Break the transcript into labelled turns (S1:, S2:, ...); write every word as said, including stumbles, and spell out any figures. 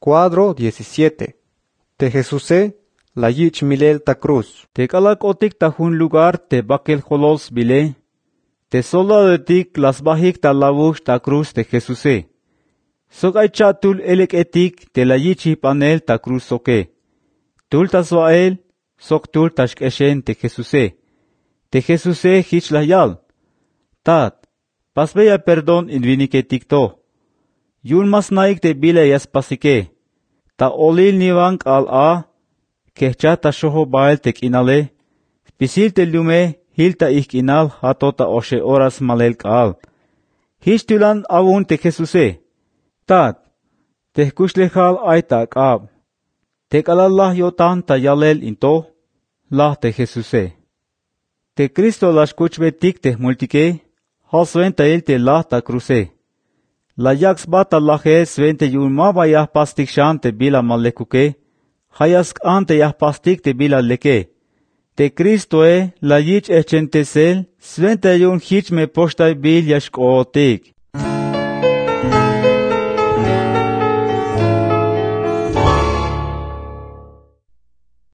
S1: Cuadro diecisiete. Te Jesusé, la yich milel ta cruz.
S2: Te calak otik ta hun lugar te bakel jolos bile. Te soldadotik las bajik ta lavush ta cruz te Jesusé. Sok ay chatul elek etik te la yichi panel ta cruz soke. Tul ta soael, sok tul ta shkeshen te Jesusé. Te Jesusé hich la yal. Tat, pas beya perdón in viniketik to. Yun mas naik te bile yas pasike. Ta olil nivank al a, kehcha ta shoho bael tek inale, pisil te lume hilta ik inal hatota oshe horas malel kaal. Hishtulan awun te Jesusé. Tat, te kushlehal aita kaab. Te kalallah yotan ta yalel into, lah te Jesusé. Te Cristo las kuchbetik te multike, halswen ta il te lah ta cruce. La yaks bata lahe svente yun maba yah pastik shante bila malekuke, hayask ante yah pastik te bila leke. Te Cristo e la yich echente sel, svente yun hich me postay bil yashk ootik.